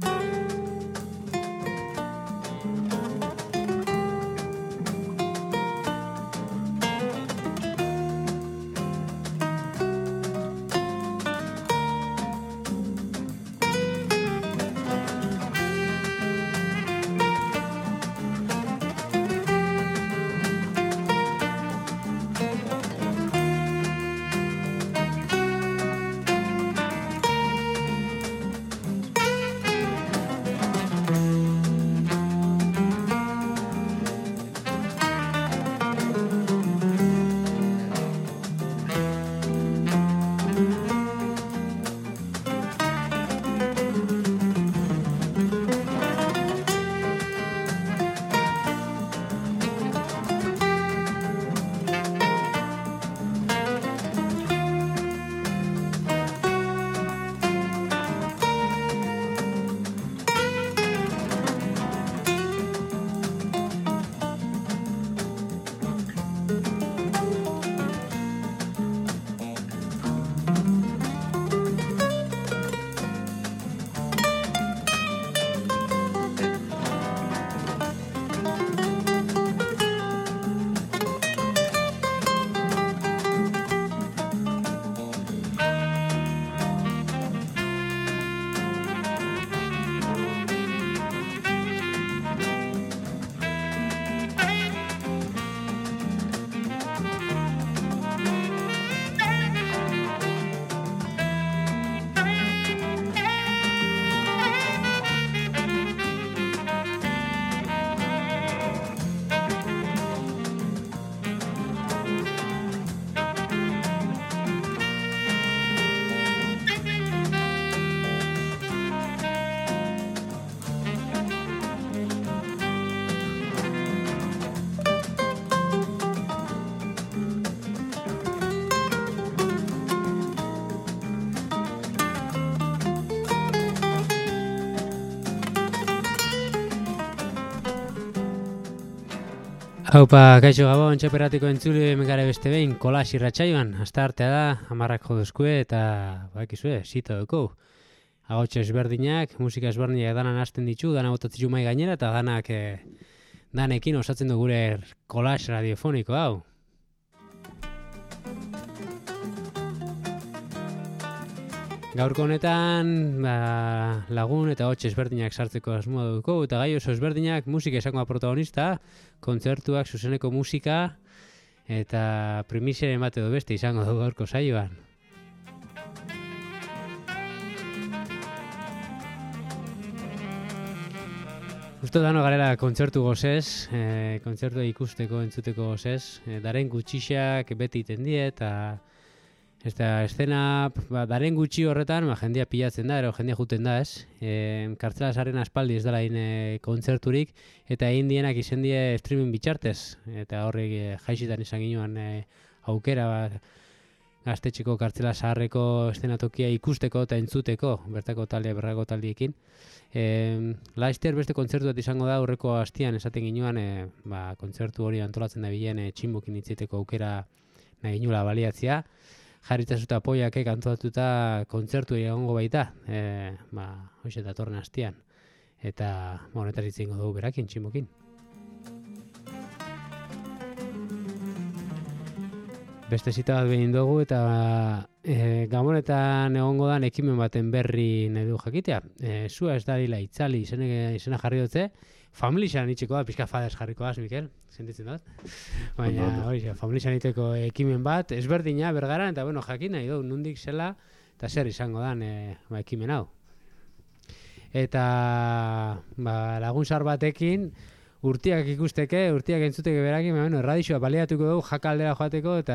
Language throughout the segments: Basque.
Haupa, kaixo gabon, txaperatiko entzule megare beste behin, kolas irratsaioan, hasta artea da, amarrak jodozkue eta bakizue, sito dugu. Agotxe ezberdinak, musika ezberdinak danan hasten ditu, dana botatzitu mai gainera eta danekin osatzen du gure kolas radiofoniko hau. Gaurko honetan lagun eta hotxe ezberdinak sartzeko asmoa dugu, eta gai oso ezberdinak musika esangoa protagonista, kontzertuak, zuzeneko musika, eta primizien bate edo beste izango dugu gaurko saioan. Justo dano garela kontzertu gozez, kontzertu ikusteko, entzuteko gozez, daren gutxixak beti itendie, eta eszena, daren gutxi horretan, jendia pilatzen da, ero jendia juten da, ez? Kartzela sarren aspaldi ez dela kontzerturik, eta egin dienak izen die streaming bitxartez, eta horrek jaixitan izan ginoan aukera gaztetxeko kartzela zaharreko eszenatokia ikusteko eta entzuteko, bertako talde, berrako taldiekin. Laizter beste kontzertu bat izango da, aurreko hastian esaten ginoan, kontzertu hori antolatzen da bilen txinbokin itziteko aukera nahi ginula baliatzea. Jarritzazuta apoiakek antolatuta kontzertu egongo baita, hoxe datorren hastian. Eta honetaz hitz egingo dugu berakin, txinbokin. Beste zita bat behin dugu eta Gabonetan egongo dan ekimen baten berri nahi du jakitea. Zua ez da dila itzali izena jarri dutze, familixan itxeko da, pixka fadez jarrikoaz, Mikel, sentitzen dut. Baina, familixan iteko ekimen bat, ezberdina, bergaran, eta bueno, jakin nahi du, nundik zela, eta zer izango dan ekimen hau. Eta lagun zar batekin, urtiak ikusteke, urtiak entzuteke berakin, erradixoa baliatuko dugu jakaldera joateko, eta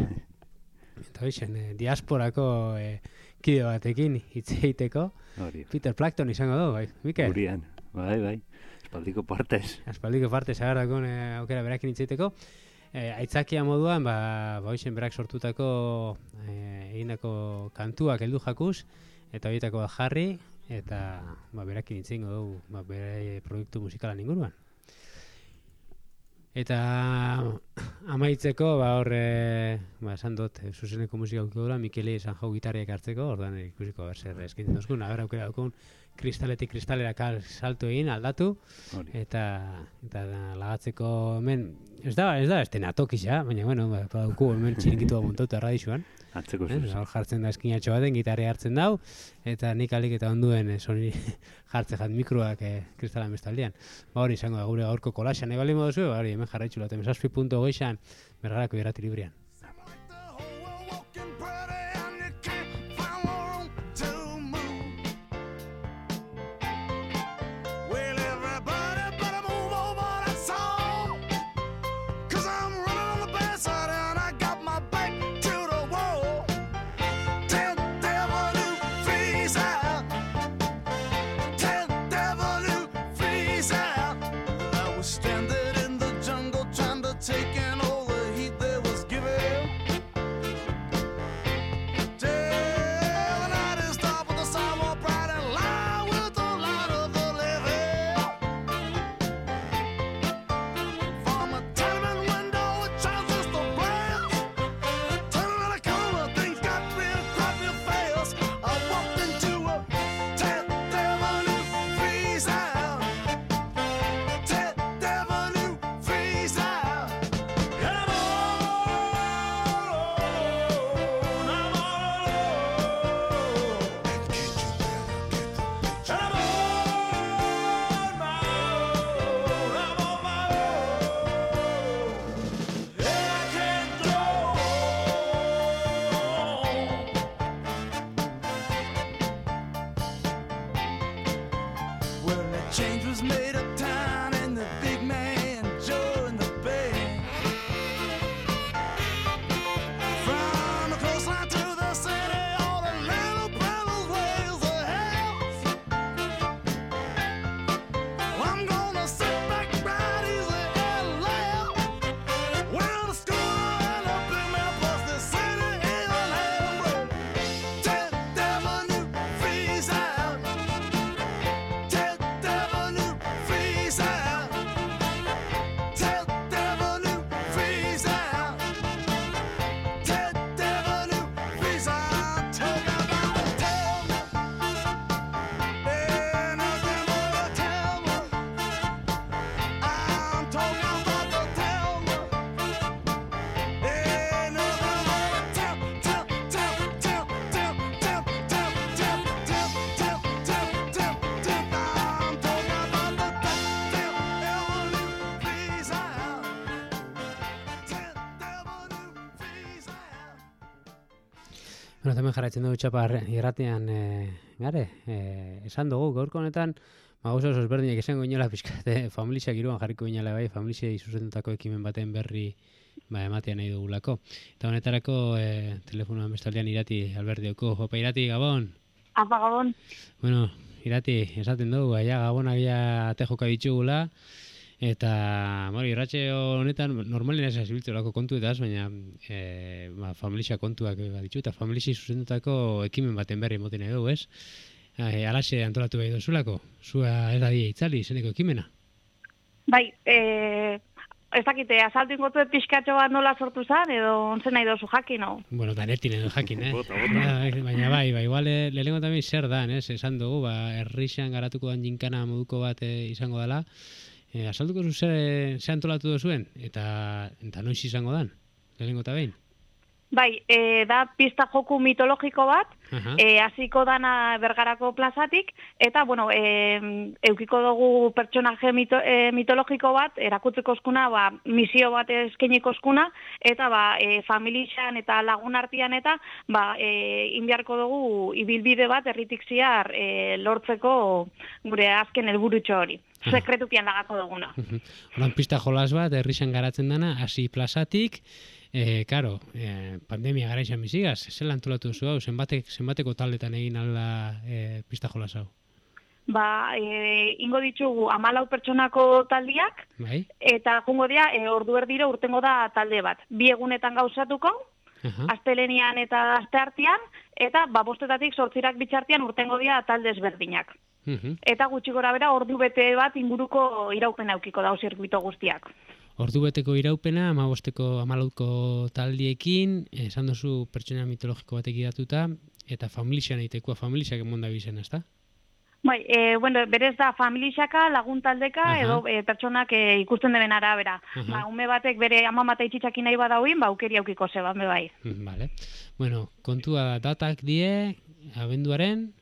diasporako kide batekin hitz egiteko. Peter Plankton izango dugu, bai, Mikel? Urian, bai. Espaldiko partez. Espaldiko partez agarrakon aukera berakin hitz egiteko. Aitzakia moduan, berak sortutako egindako kantuak heldu jakuz, eta horietako jarri, eta berakin hitz egingo dugu bere proiektu musikalan inguruan. Eta amaitzeko, esan dut, zuzeneko musika aukiko dura, Mikeli esan jau gitarriak hartzeko, orduan ikusiko zer eskintzen duzkun, haber aukera dukun, kristaletik kristalera salto egin, aldatu, eta lagatzeko hemen, ez da estena tokisa, baina, bueno, baduku hemen txirinkitua montauta erradixuan. Atzeko zuz. Jartzen da eskinatxo baten, gitarria hartzen dau, eta nik alik eta onduen soni jartzen jat mikroak kristalan bestaldean. Hori izango da gure gaurko kolaxan, bali moduzu, hori hemen jarraitxu laten, 7.6an bergarako irrati librian. Bueno, hemen jarraitzen dugu txapa irratean esan dugu, gaurko honetan gauza oso ezberdinak izango inola pixkat, familiak iruan jarriko inala bai, familiai zuzendutako ekimen baten berri ematean nahi dugulako. Eta honetarako telefonoan bestaldean Irati Alberdioko. Opa Irati, Gabon! Apa, Gabon! Bueno, Irati, esaten dugu, Gabonak ate joka ditugula, eta irratxe honetan normalen ez zibiltzolako kontu eta baina familia kontuak ditu, eta familia zuzendutako ekimen baten berri emoten nahi dugu, ez? Alaxe antolatu behi dozulako, zua ez da die itzali, zeneko ekimena? Bai, ez dakite, azaltu ingotu pixkatxo bat nola sortu zen, edo ontzen nahi dozu jakin, no? Bueno, danetin edo jakin, Baina bai, igual lehenengo tamien zer dan, esan dugu, herrixan garatuko dan jinkana moduko bat izango dela, azaltuko zu ze antolatu dozuen, eta noiz izango dan, lehenengo eta behin? Bai, da pista joku mitologiko bat, hasiko dana Bergarako plazatik, eta, bueno, eukiko dugu pertsonaje mitologiko bat, erakutzeko eskuna, misio bat eskeniko eskuna, eta familixan eta lagun artian eta, inbiarko dugu ibilbide bat herritik ziar lortzeko gure azken helburutxo hori. Sekretupian lagako duguna. Horan pista jolas bat, herrixan garatzen dana, hasi plazatik, karo, pandemia gara izan bizigaz, zela antolatu duzu hau, zenbateko taldetan egin alda pista jolas hau? Ingo ditugu 14 pertsonako taldiak, eta jungo dira, ordu erdiro urtengo da talde bat. 2 egunetan gauzatuko, astelenian eta asteartean, eta 5-etatik 8 bitxartean urtengo dira talde ezberdinak. Eta gutxi gora bera ordu bete bat inguruko iraupen aukiko dau zirkuito guztiak. Ordubeteko iraupena, 14ko taldiekin, esan duzu pertsona mitologiko batek idatuta, eta familixan egitekoa, familixak emonda bizen, ezta? Bai, bueno, berez da familixaka, laguntaldeka, edo pertsonak ikusten deben arabera. Ba, ume batek bere ama mata itxitxakin nahi badauin, ba, aukeri aukiko zeba, bai. Vale. Bueno, kontua datak die, abenduaren?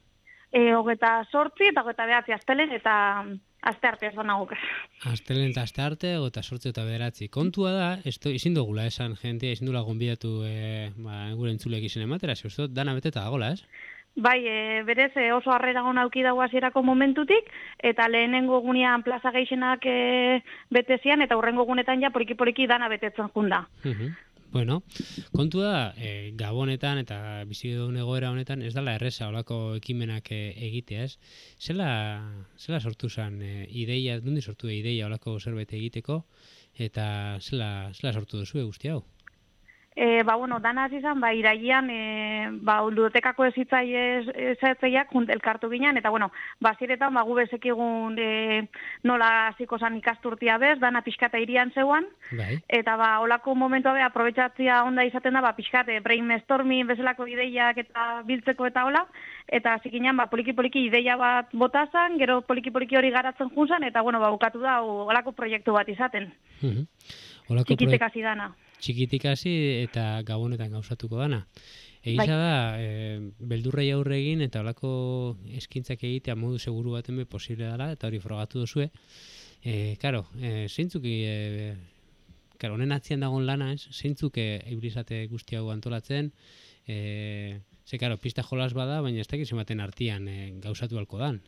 28 eta 29 astelen eta aste arte ez donaguk. Astelen eta aste arte, 28 eta 9. Kontua da, ezin dugula esan jentea, ezin dugula gonbidatu gure entzuleak izen ematera, zeustu, dana beteta dagoela, ez? Bai, berez oso harrera gona auki dago hasierako momentutik, eta lehenengo gunean plaza gehienak betezian, eta hurrengo gunetan ja poliki dana betetzen junda. Bueno, kontua da, Gabonetan eta bizi dugun egoera honetan ez dela erreza olako ekimenak egitea, ez? Zela sortu zen ideia, dundi sortu ideia olako zerbait egiteko, eta zela sortu duzu guzti hau? Ba, bueno, dana izan, ba, irailean, ba, ludotekako ezetzeiak elkartu ginen, eta, bueno, baziretan, ba, gu bezekigun nola hasiko zan ikasturtia bez, dana pixkata irian zeuan, eta, ba, olako momentua be, aprobetxatzia onda izaten da, ba, pixkat, brainstorming bezalako ideiak eta biltzeko eta hola, eta zikinan, ba, poliki ideia bat botazan, gero poliki hori garatzen junzan, eta, bueno, ba, bukatu da, olako proiektu bat izaten. Txikitek hasi dana. Txikitik hasi eta Gabonetan gauzatuko dana. Egisa da, beldurrei aurre egin eta olako eskintzak egitea modu seguru baten be posible dela, eta hori frogatu duzue. Karo, zeintzuk, honen atzian dagoen lana, zeintzuk eibrizate guzti hau antolatzen, karo, pista jolas bada, baina ez dakit zenbaten artian gauzatu halko dan.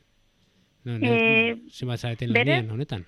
Zenbat zaeten lanien honetan?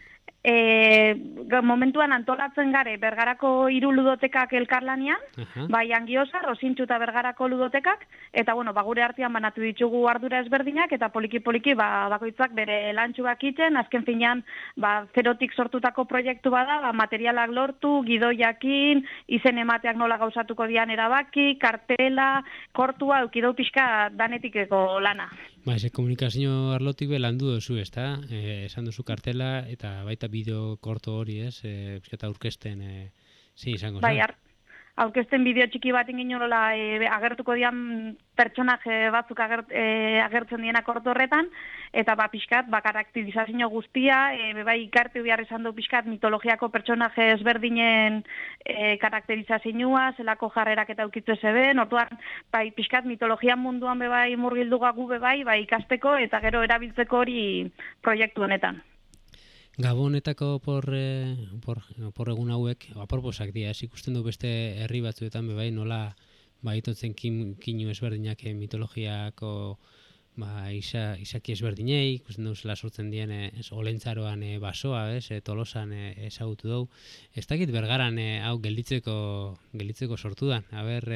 Momentuan antolatzen gare Bergarako 3 ludotekak elkarlanian, bai Angiosar, Osintxu eta Bergarako ludotekak, eta bueno, gure artean banatu ditugu ardura ezberdinak, eta poliki bakoitzak bere lantxuak itzen, azken finean zerotik sortutako proiektu bada, materialak lortu, gidoiakin, izen emateak nola gauzatuko dian erabaki, kartela, kortua, eukidau pixka danetikeko lana. Ba, eze komunikazio arlotik be landu duzu, ezta? Esan duzu kartela eta baita bideo korto hori, ez? Eta aurkezten, izango zen? Bai, aurkezten bideo txiki bat ingin nola agertuko dian pertsonaje batzuk agertzen dienak orto horretan, eta pixkat, karakterizazio guztia, bai ikartu behar esan du pixkat mitologiako pertsonaje ezberdinen karakterizazioa, zelako jarrerak eta aukitze zeben, orduan, bai pixkat mitologia munduan bai murgilduga gu bai ikasteko eta gero erabiltzeko hori proiektu honetan. Gabonetako por egun hauek, aproposak dira, ikusten du beste herri batzuetan bai nola itotzen kinu ezberdinak mitologiako izaki ezberdinei, ikusten du zela sortzen dien olentzaroan basoa, Tolosan ezagutu dugu. Ez dakit Bergaran hau gelditzeko sortu dan,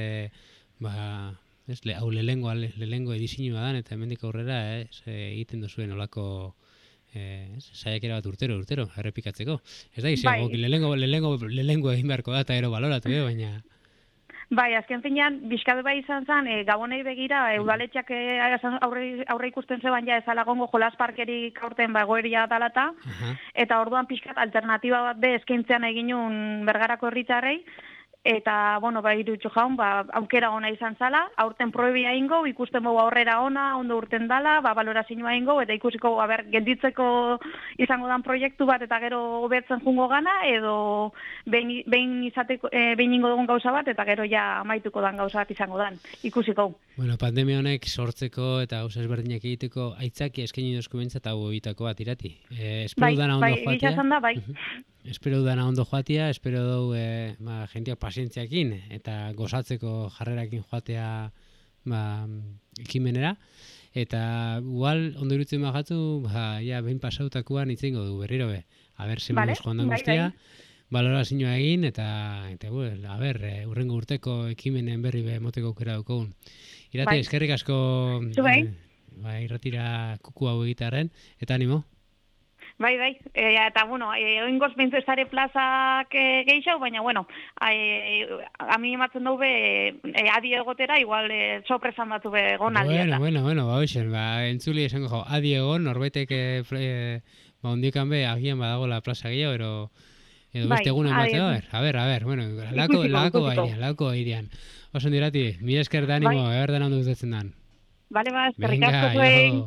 hau lehengo edizinua dan, eta hemendik aurrera egiten duzuen olako saiakera bat urtero, errepikatzeko. Ez da, lehengo egin beharko da, eta ero baloratu, baina... Bai, azken finean, bizkade bai izan zen, Gabonei begira, udaletxak aurre ikusten zeban ja ezalagongo jolas parkerik aurten egoeria dalata, eta orduan pixkat alternatiba bat be eskaintzean eginun Bergarako herritarrei, eta, bueno, irutxo jaun, aukera ona izan zala, aurten proebia ingo, ikusten bogu aurrera ona, ondo urten dala, balorazioa ingo, eta ikusiko, gelditzeko izango dan proiektu bat, eta gero hobetzen jungo gana, edo behin ingo dugun gauza bat, eta gero ja amaituko dan gauza bat izango dan, ikusiko. Bueno, pandemia honek sortzeko eta gauza ezberdinak egiteko aitzaki eskaini dozko bentsat hau egiteko bat irati. Espero dana ondo joatia. Espero dana ondo joatia, espero dugu jenteak pazientziakin eta gozatzeko jarrerakin joatea ekimenera. Eta igual ondo irutzen bajatu, behin pasautakoan itzengo du berriro be. Zemoz joan den guztia, balorazioa egin, eta urrengo urteko ekimenen berri be moteko aukera dukogun. Irati, eskerrik asko irratira kuku hau egitearen, eta animo? Bai, eta bueno, oingoz bintzestare plazak gehiago, baina bueno, ami ematzen dugu adi egotera, igual sorpresan batu egon aldieta. Bueno, entzuli esango adi egon, norbaitek ondikan be, agian badago la plaza gehiago, Edo beste egunen bat, a ber, bueno, lauko airean. Oso dirati, mi esker da animo, eberdan ondo gustatzen dan. Vale, eskerrik asko zuen.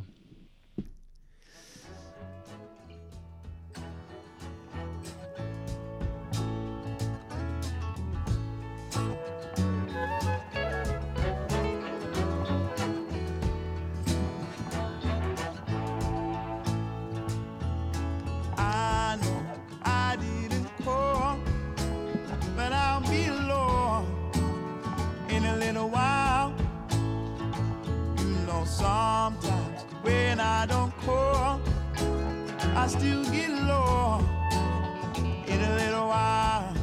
Sometimes when I don't call, I still get low in a little while.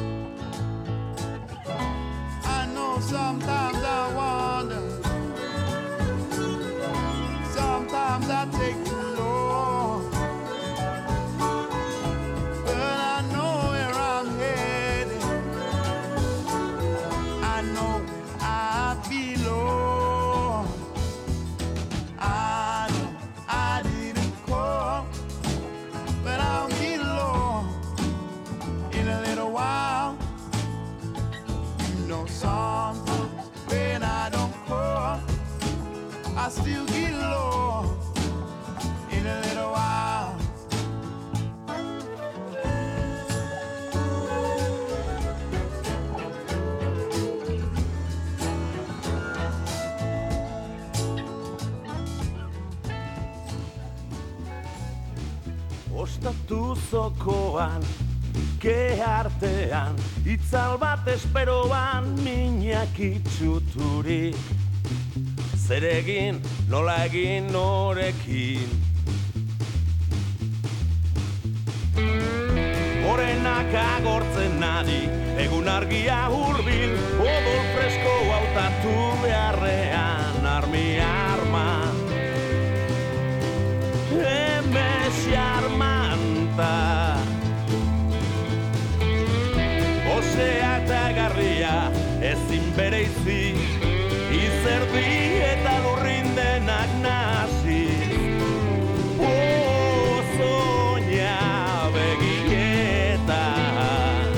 I know sometimes I wonder, sometimes I take too long, but I know where I'm headed, I know where I belong. Sometimes when I don't call, I still get low in a little while. Ostatu zokoan, ke artean, itzal bat esperoan minak itxuturik. Zer egin, nola egin norekin. Morenak agortzen nadi, egun argia hurbil, odol fresko hautatu beharrean armi arma. Emesi armanta. Osea eta garria ezin bereizi, izerdi eta lurrin denak nazi. Ozoina begietan,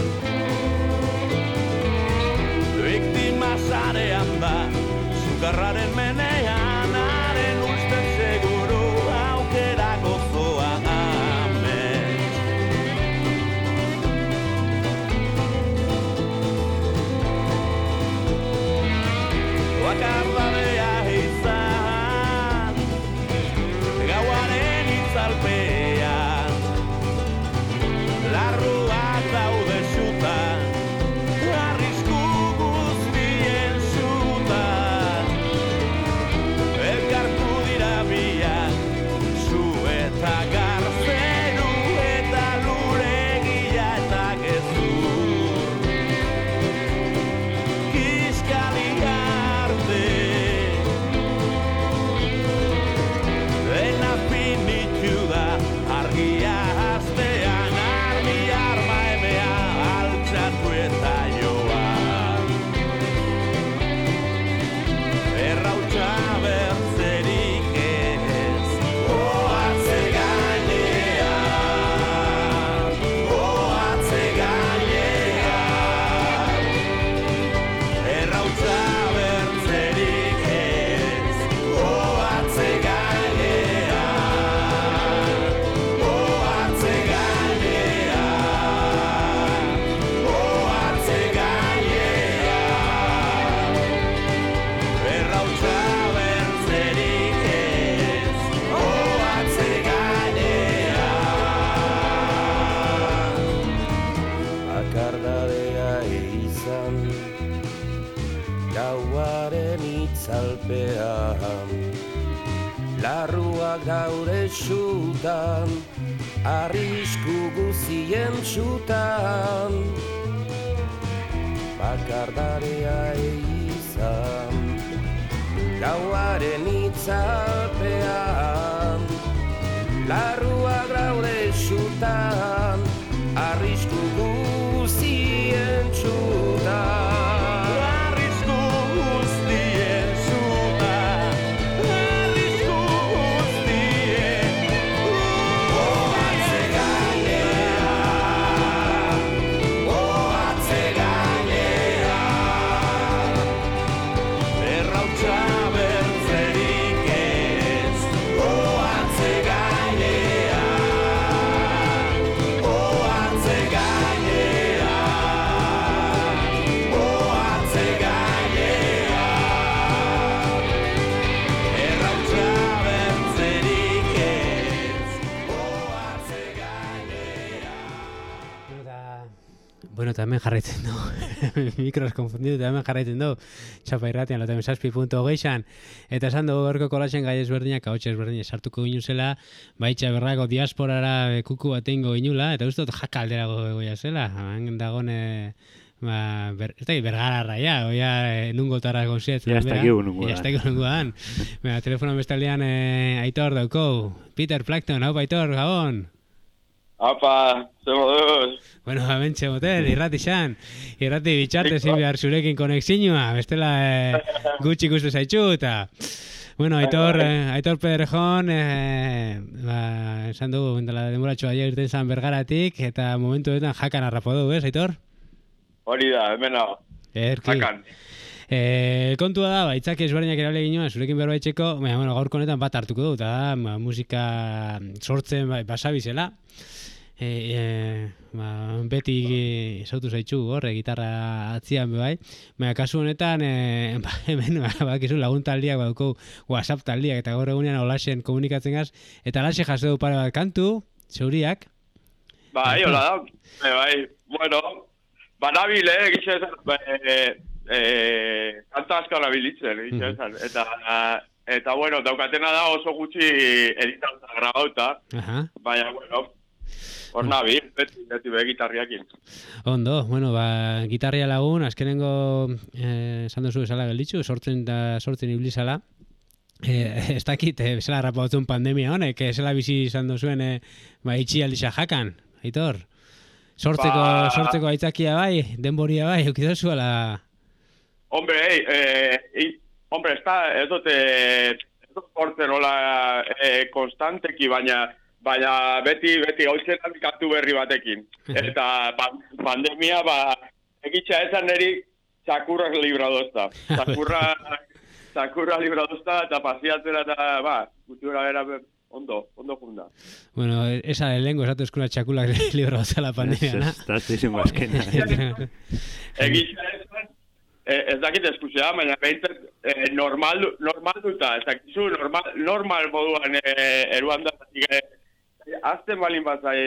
biktima sarean da, sukarraren menean, haren usten seguru aukera gozoa. Bakardadea izan, gauaren itzalpean, larruak daude xutan, arrisku guztien xutan. Elkartu dira biak, zu eta garzeru eta luregia eta gezur. Kiskalia dena finitu da, argia hastean, armi arma emea altxatu eta joa. Errautxa bertzerik ez, oatze gainean, errautxa bertzerik ez, oatze gauaren itzalpean, larruak daude xutan, arrisku guzien xutan. Bakardarea izan, gauaren itzalpean, larruak daude xutan, arrisku guzien xutan. eta hemen jarraitzen du. Mikros konfunditu eta hemen jarraitzen du. Txapa irratian, loten 7.6an. Eta esan dugu gorko kolasen gai ezberdinak, ahotxe ezberdinak sartuko ginu zela, baitxa berrako diasporara kuku batein goinula, eta uste dut jakaldera goia zela. Hemen dagoen, ez da bergararra, oia nungotara gonziet. Ja, ez da nungoan. Ja, ez da nungoan. Telefonan bestaldean Aitor dauko. Peter Plankton, hau Aitor, gabon. Apa, ze moduz? Bueno, amentxe motel, irrati bitxarte zin behar zurekin konexinua, bestela gutxi ikustu zaitxu, eta... Bueno, Aitor Pedrejón, esan dugu, denboratxoa irten zan Bergaratik, eta momentu betan jakan harrapo du, Aitor? Hori da, hemen hau. Jakan. Kontua da, itzaki ezberdinak erable ginoa, zurekin berbaitzeko, bueno, gaurko honetan bat hartuko du, eta da, musika sortzen basabizela. Beti sautu zaitxu hor, gitarra atzian bai. Kasu honetan, hemen bakizu lagun taldiak baduko WhatsApp taldiak, eta gaur egunean olaxen komunikatzen gaz, eta olaxe jaso du pare bat kantu, zeuriak. Bai, hola da, bai, bueno, banabile, gitxe kanta asko nabilitzen, eta bueno, daukatena da oso gutxi editauta grabauta, baina, bueno, hor nabil, beti gitarriakin. Ondo, bueno, gitarria lagun, azkenengo, esan duzu esala gelditzu, sortzen iblizala. Ez dakit, esela rapatzen pandemia honek, esela bizi izan duzuen, itxi aldisa jakan, Aitor? Sortzeko aitzakia bai, denboria bai, eukidozu ala... Hombre, ez dute sortzen hola konstanteki, baina beti gauzietan kantu berri batekin. Eta pandemia, egitxa esan neri txakurrak libradozta. Txakurra libradozta eta pasiatzera eta, gutxura bera ondo funda. Bueno, esa de lengo, esatu eskuna txakurrak libradozta la pandemia, na? Estazizimo azkena. Egitxa esan, ez dakit eskuzea, baina behintzat normal duta, ez dakizu normal moduan eruan da, azten balin bazai,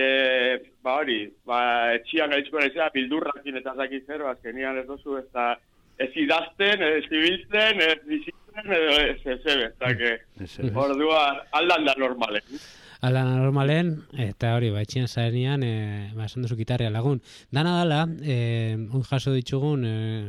etxian gaitzko nezea, bildurrakin eta zaki zer, azkenian ez dozu, ez idazten, ez ibiltzen, ez bizitzen, ez zebe, ordua aldan da normalen. Aldan normalen, eta hori, etxian zarenean, esan duzu gitarria lagun. Dana dala, on jaso ditugun,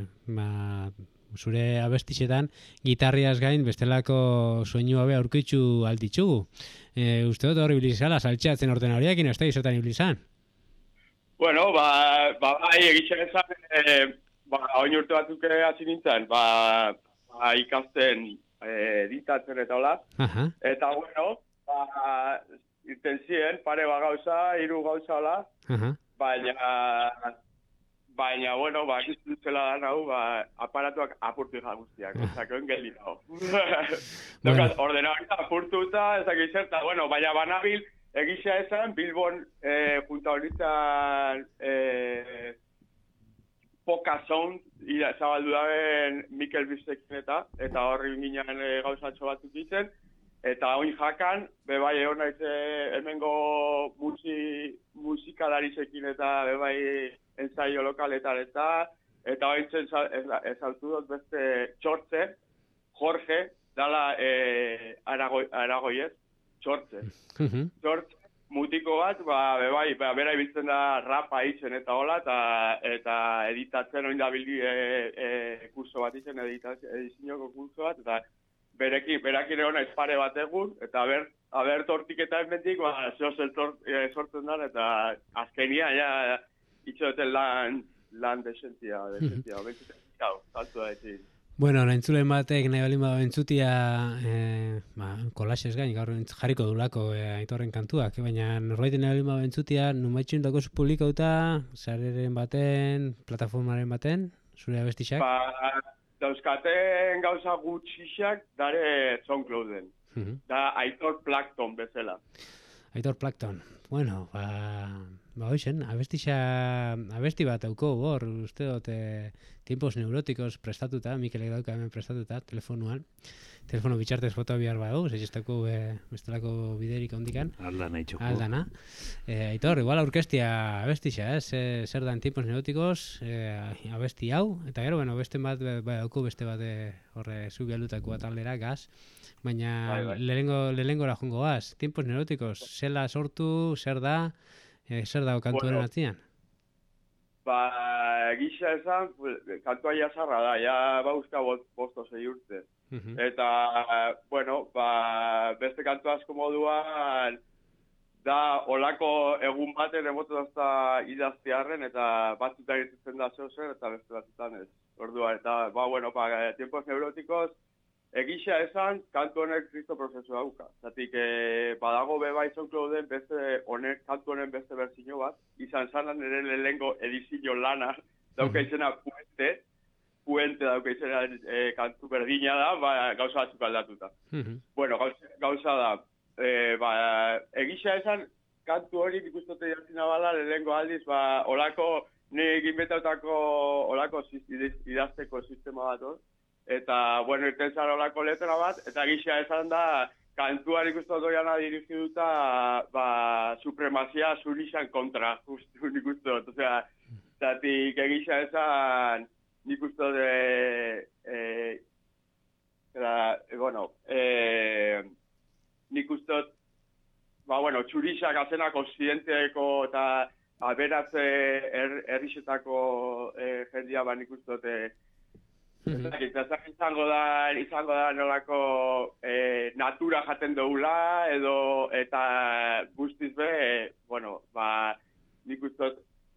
zure abestixetan, gitarriaz gain, bestelako soinu hobe aurkitzu alditzugu. Uste dut hori ibilizala, saltxeatzen orten horiakin, ez da izotan ibilizan? Bueno, egitxen ezan, oin urte batzuk hasi nintzen, ikasten editatzen eta hola. Eta, bueno, irten ziren, pare gauza, 3 gauza hola, baina, bueno, akizutzela da nahu, aparatuak apurtu izan guztiak, ezakoen geldi nahu. Ordenadorita apurtuta, ezak izerta, bueno, baina banabil, egisa esan, Bilbon junta horitzen Poca Sound, zabaldu daben Mikel Bistekin eta horri ginen gauzatxo batzuk ditzen, eta oin jakan, bebai egon naiz hemengo musikalarizekin eta bebai ensaio lokaletan eta ointzen ezautu dut beste Txortze, Jorge, dala Aragoiez, Txortze. Txortze, mutiko bat, bebai, bera ibiltzen da rapa itzen eta hola, eta editatzen oin da bildi kurso bat itzen, edizinoko kurso bat, eta berekin egon naiz pare bat egun, eta aber tortik eta hemendik, sortzen da, eta azkenia, itxoten lan desentia, saltu da ezin. Bueno, entzulen batek nahi balin bada entzutia kolaxez gain, gaur jarriko dulako Aitorren kantuak, baina norbaiten nahi balin bada entzutia, numaitxun dako zu publikauta, zareren baten, plataformaren baten, zure abestixak? Dauzkaten gauza gutxixak dare SoundClouden. Da Aitor Plankton bezala. Aitor Plankton. Bueno, hoxen, abesti bat dauko hor, uste dut, tiempos neuróticos prestatuta, Mikelek dauka hemen prestatuta, telefono bitxartez fotoa bihar badu, zeiestako bestelako biderik ondikan. Aldana itxoko. Aldana. Aitor, igual aurkestia abestixa, zer dan tiempos neuróticos, abesti hau, eta gero, bueno, beste bat, dauko beste bat horre zubi aldutako bat aldera, gaz, baina lehengora jongo gaz, tiempos neuróticos, zela sortu, zer da kantuaren atzian? Gisa esan, kantua jasarra da, ja bauzka bosto 6 urte. Eta, bueno, beste kantu asko moduan, da olako egun baten emotuzazta idaztearren, eta batzutan egiten da zeozer, eta beste batzutan ez. Orduan, eta, bueno, tiempos neuróticos, egisa esan, kantu honek kristo prozesu dauka. Zatik, badago beba izan klauden beste honek, kantu honen beste berzino bat, izan zanan ere lehengo edizio lana, dauka izena puente dauka izena kantu berdina da, gauza batzuk aldatuta. Bueno, gauza da, egisa esan, kantu hori ikustote jartzina bala, lehengo aldiz, olako, nik inbetautako olako idazteko sistema bat hor, eta, bueno, irten zara olako letra bat, eta gisa esan da, kantuari ikustotu jana dirigiduta, supremazia zurixan kontra, justu nik ustot, osea, zatik egisa esan, nik ustot, nik ustot, bueno, txurixak azenak occidenteko eta aberatze errixetako jendia, nik ustot, izango da nolako natura jaten doula eta guztiz be, bueno, nik ustot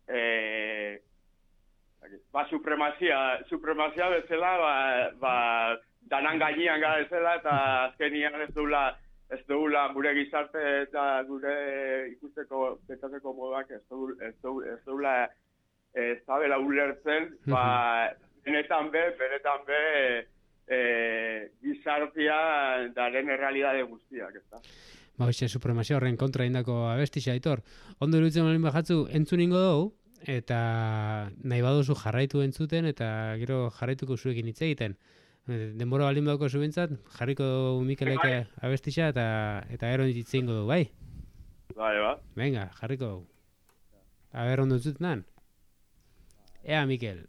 supremazia bezala danan gainean gara bezala eta azkenian ez duela gure gizarte eta gure ikusteko pentsateko moduak ez duela ez dabela ulertzen benetan be gizartia daren errealidade guztiak, ez da. Hoxe, supremazia horren kontra indako abestixa, Aitor. Ondo iruditzen malin bajatzu entzun ingo dugu, eta nahi baduzu jarraitu entzuten, eta gero jarraituko zuekin hitz egiten. Denbora baldin badako zuentzat, jarriko dugu Mikelek abestixa, eta gero hitz egingo dugu, bai? Bai, ba. Venga, jarriko dugu. Aber ondo entzutenan? Ea, Mikel.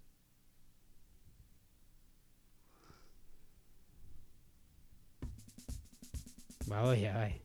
Bai.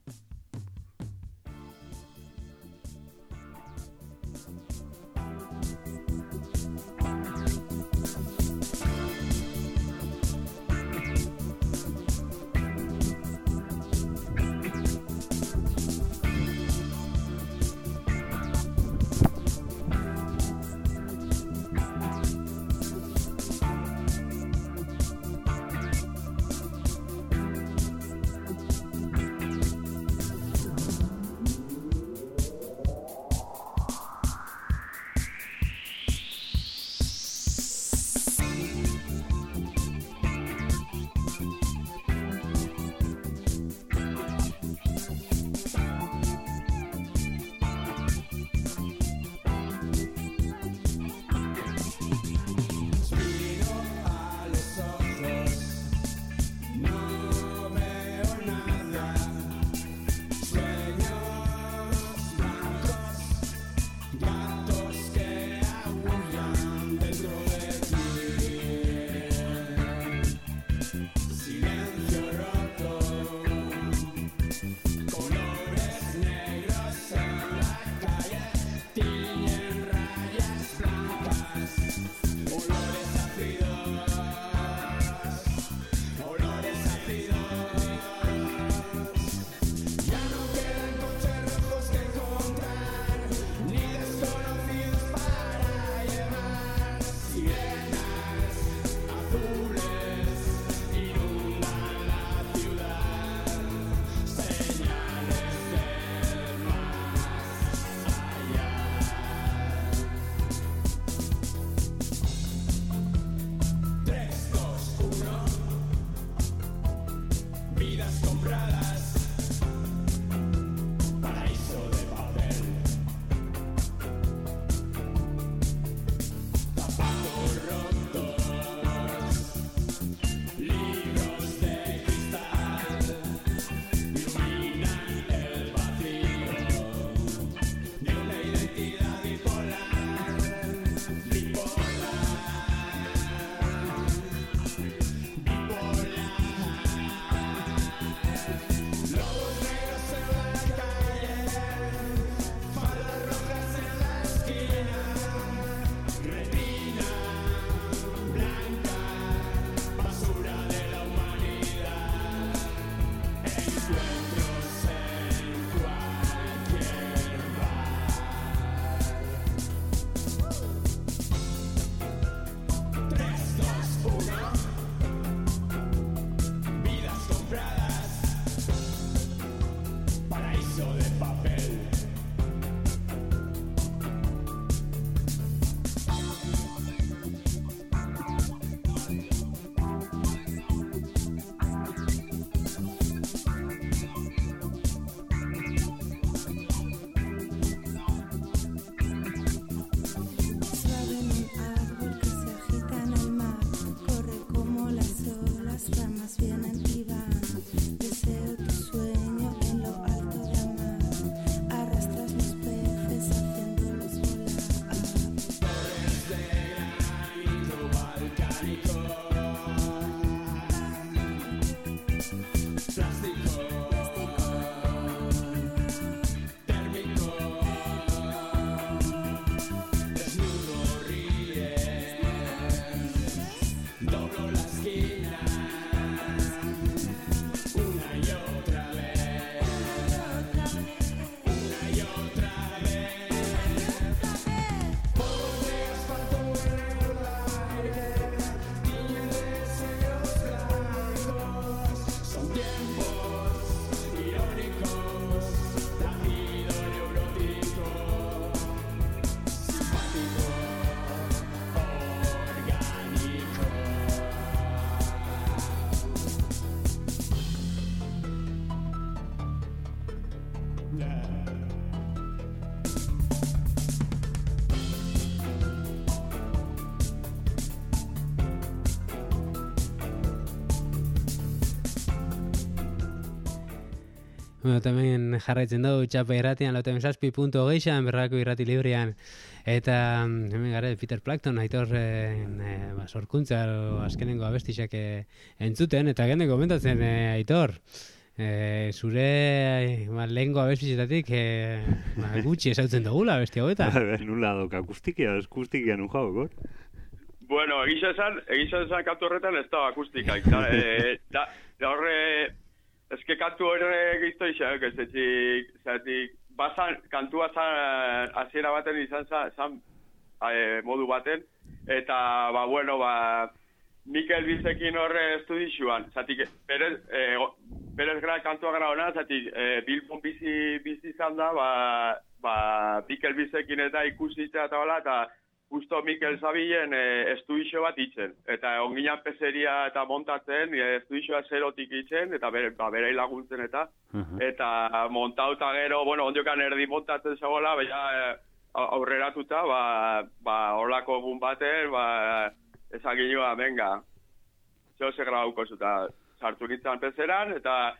Bueno, tamen jarraitzen dugu txapa irratian, lauten 7.6 berrako irrati librean. Eta hemen gara Peter Plankton, Aitor sorkuntza azkenengo abestixak entzuten, eta gende komentatzen, Aitor, zure lehengo abestixetatik gutxi esautzen dugula abesti hauetan. Nula dok akustikia nun jau, gor? Bueno, egisa esan kantu horretan ez da akustika. Da horre, eske kantu horre gizto izan, zetik, kantua zan hasiera baten izan zan modu baten, eta, Mikel Bizekin horre estudixuan, zatik, berez gara kantua gara hona, zatik, Bilbon bizi izan da, Mikel Bizekin eta ikusitzea eta hola, eta justo Mikel Zabilen estudixo bat itzen. Eta onginan pezeria eta montatzen, estudixoa zerotik itzen, eta berei laguntzen eta. Eta montauta gero, ondiokan erdi montatzen zegoela, aurreratuta, horlako egun baten, esan ginoa, venga, zeo ze grabauko zuta, sartu nintzen pezeran, eta,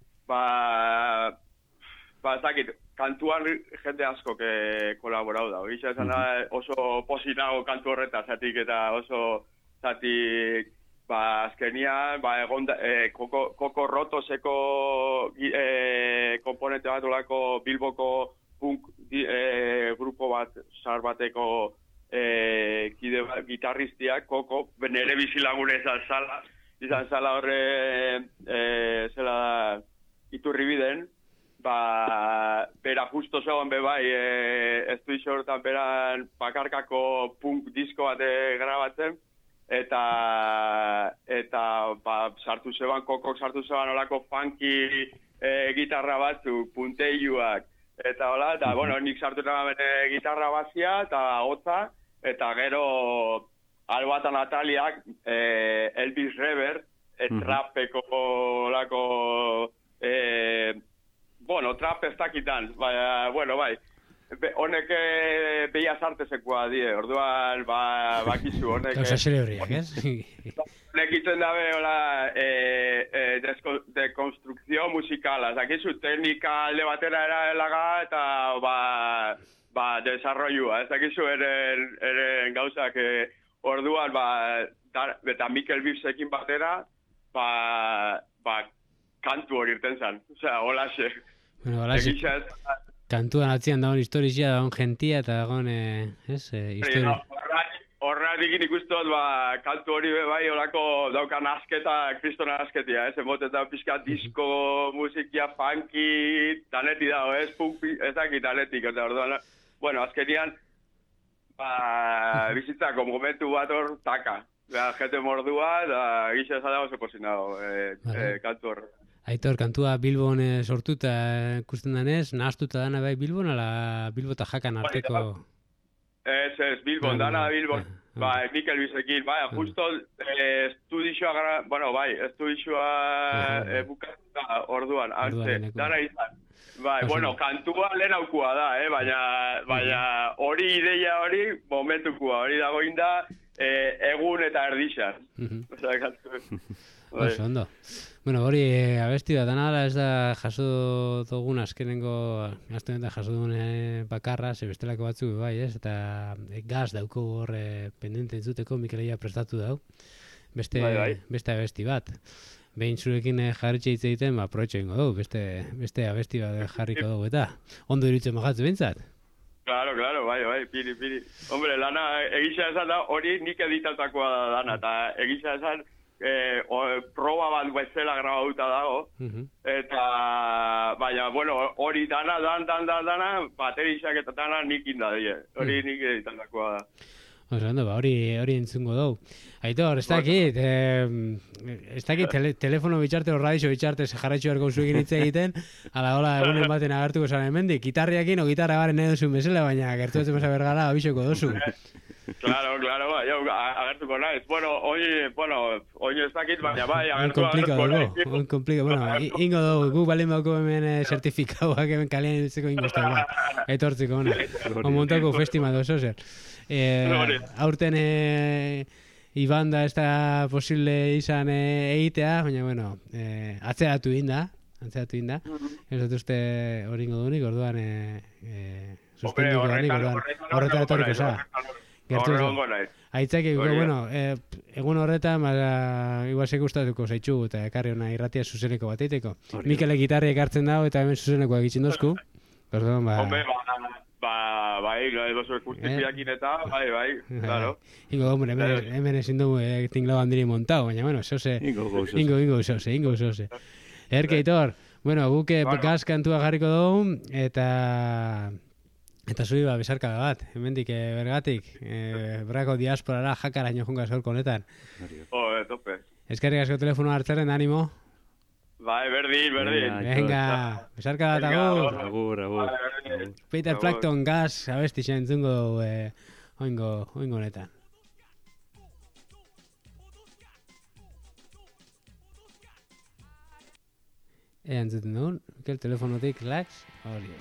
ezakit, kantuan jende asko kolaborau da. Gisa esan da oso posinago kantu horreta, zatik, eta oso, zatik, azkenian, Koko Rotoseko komponente bat olako Bilboko punk grupo bat, sar bateko gitarristiak, Koko, nere bizilagune izan zala horre, zela Iturribiden, bera justo zegoen bebai, estudixo horretan beran bakarkako punk disko bat grabatzen, eta sartu zeban, Kokok sartu zeban olako funky gitarra batzu, punteiuak, eta hola, eta nik sartu nagoen gitarra bazia, eta hotza, eta gero Alba eta Nataliak Elvis Rever, trapeko olako, trap ez dakitan, honek Bellas Artesekoa die, orduan, bakizu, honek... Gauza celebriak, ez? Honek itzen dabe, dekonstrukzio musikala, zakizu, teknika alde batera eralaga, eta, desarrollua, ez dakizu, eren gauzak, orduan, eta Mikel Bizekin batera, kantu hori irten zan, holaxe. Holaxe, kantuan atzian dagoen historizia, dagoen gentia eta dagoen, historia. Horratik ikustot, kantu hori bai olako daukan asketa, kristona asketia, emoten da pixka disko, musikia, funky, taneti dago, punk, ezakit tanetik, eta orduan, azkenian, bizitzako momentu bat hor, taka. Jete mordua, eta gisa esan dago zeposinago, kantu hor. Aitor, kantua Bilbon sortuta ikusten danez, nahaztuta dana bai Bilbon, ala Bilbo eta Jakan arteko? Ez, Bilbon, dana Bilbon. Mikel Bizekin, justo estudixoa, estudixoa bukatuta orduan, dana izan. Kantua lehen aukua da, baina hori ideia hori momentukua, hori dagoin da egun eta erdixan. Oso, ondo. Hori abesti bat, dana ez da jaso dugun azkenengo, azten da jaso dugun bakarra, bestelako batzuk bai, ez? Eta gaz dauko hor pendente entzuteko Mikeleia prestatu dau. Beste abesti bat. Behin zurekin jarritxe hitz egiten, aprobetxo ingo dugu, beste abesti bat jarriko dugu eta. Ondo iruditzen magatzu bintzat? Claro, bai, piri. Hombre, lana, egisa esan da, hori nik editatakoa da dana, eta egisa esan, proba bat bezala grabauta dago, eta, hori dana, baterisak eta dana nik indadie, hori nik editatakoa da. Hori entzungo dugu. Aitor, ez dakit, telefono bitxarte, radio bitxarte, jarraitxu ergo zuekin hitz egiten, ala egunen baten agertuko zaren hemendik, gitarriakin o gitarra garen nahi duzun bezala, baina gertuetzen beza bergara abixoko duzu. Claro, agertuko naiz. Oin ez dakit, baina bai, agertuko naiz. Oin komplikado, ingo dugu, gu balin bauko hemen sertifikauak hemen kalean idutzeko ingozta, etortziko, montako festima dozo zer. Aurten Ibanda ez da posible izan egitea, baina, atzeratu inda, antzeratu inda. Ez dut uste hori ingo dunik, orduan Suspenditu dunik, horretan etorriko za. Horregongo nahi. Aitzaki, bueno, egun horretan, igual sekustatuko zaitxu, eta ekarri hona irratia zuzeneko bat eiteko. Mikele gitarri ekartzen dago, eta hemen zuzeneko egitzen dozku. Orduan, Hombre, bai, baso ikustipiakin eta, bai, claro. Ingo, hombre, hemen ezin dugu tinglau handiri montau, baina, bueno, zose. Ingo zose. Erkeitor, bueno, guke gaz kantua jarriko dugu, eta zui besarka bat, hemendik bergatik, bergako diasporara jakaraino junga zorko honetan. Tope. Eskerrik asko telefono hartzaren, animo. Bai, berdin. Venga, besarka bat agur. Peter Plankton gaz, abesti zen zungo oingo honetan. Entzuten dugun, Mikel telefonotik lax, hori.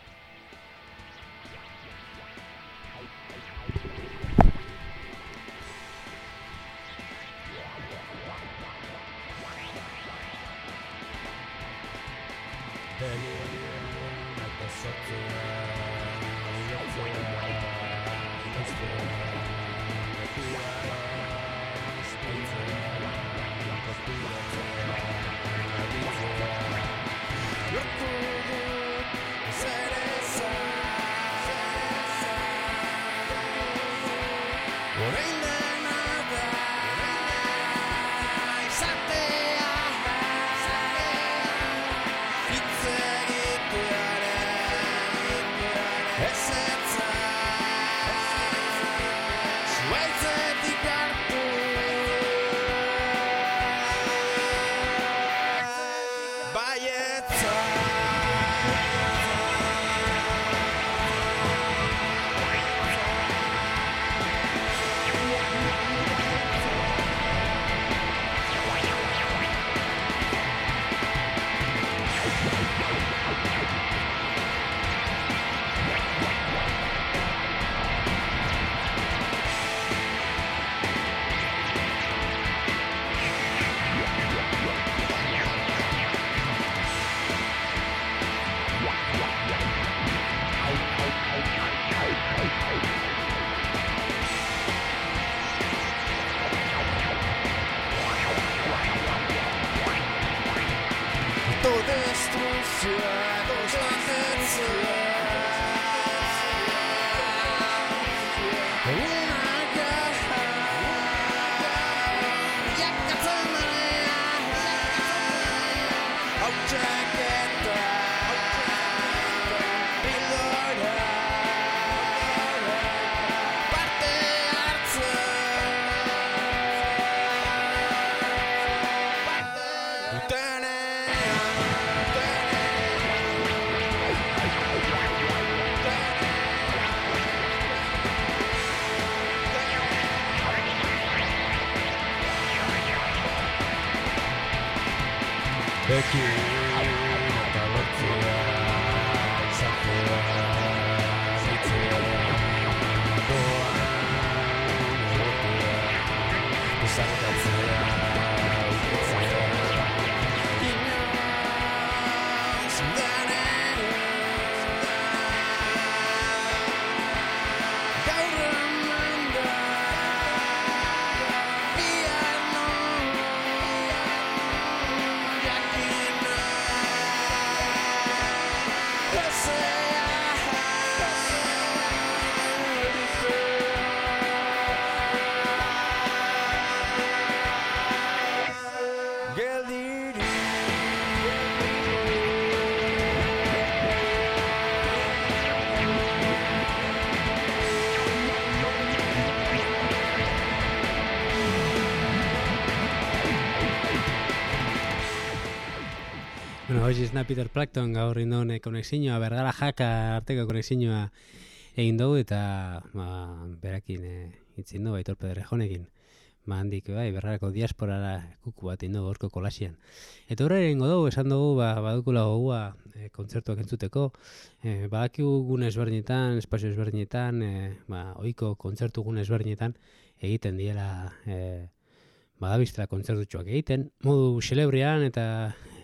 Hoxe izna Peter Plankton gaur indon konexioa, Bergara Jaka arteko konexioa egin dugu eta berakin hitzin dugu Aitor Pedrejonekin. Handik Bergarako diasporara kuku bat egin dugu orko kolasian. Eta horre egingo dugu, esan dugu badukula gogua kontzertuak entzuteko. Badakigu gune ezberdinetan, espazio ezberdinetan, ohiko kontzertu gune ezberdinetan egiten diela badabiztela kontzertutxoak egiten. Modu xelebrian eta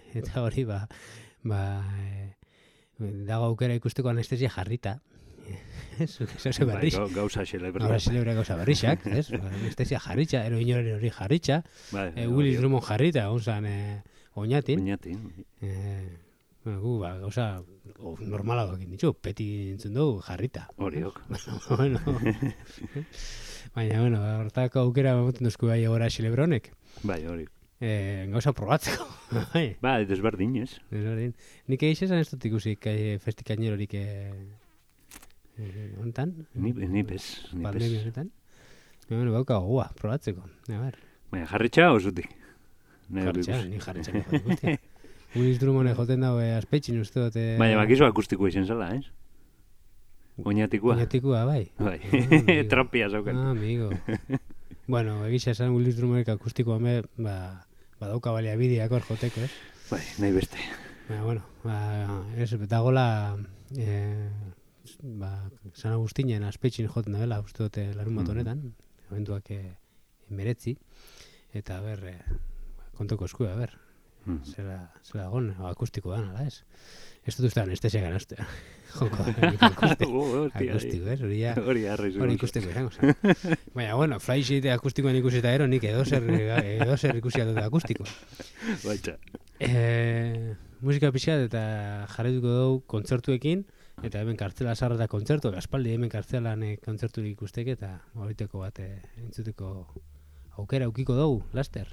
eta hori, dago aukera ikusteko anestesia jarrita. Eso berriz. Gauza xelebre. Gauza berrizak, ez? Anestesia jarritza, inoren hori jarritza. Willis Drummond jarrita, onzan oinatin. Gauza normalago egin ditu, peti entzun dugu jarrita. Horiok. Baina, hortako aukera moten duzku bai egora xelebronek. Bai, hori. Gauza probatzeko. Bai, desberdin, ez? Nik egizan ez dut ikusik festikainerorik hontan? Ni bez. Pandemia honetan? Bauka gogoa, probatzeko. Baina, jarritxa o zutik? Ni jarritxa niko ikustia. Willis Drummond joten dago aspetxin uste dut. Baina, bakizu akustikoa izan zela, ez? Oinatikua. Oinatikua, bai. Trampia zaukan. Amigo. Bueno, egisa esan Willis Drummondek akustikoa badauka balia bideak hor joteko, ez? Bai, nahi beste. Ez dagoela San Agustinen aspetxin joten dela, uste dute larun bat honetan, abenduak meretzi, eta kontoko eskua, zela dagoen, akustiko da, nala ez? Ez dut uste anestesia ganaztea. Joko, akustiko, ez? Hori ikusteko izango. Baina, bueno, Flyshit akustikoan ikusita ero, nik edozer ikusiak dut akustiko. Baitza. Musika pixat eta jarretuko dugu kontzertuekin, eta hemen kartzela sarra eta kontzertu, aspaldi hemen kartzelan kontzerturik ikusteke, eta horiteko bat entzuteko aukera ukiko dugu, laster.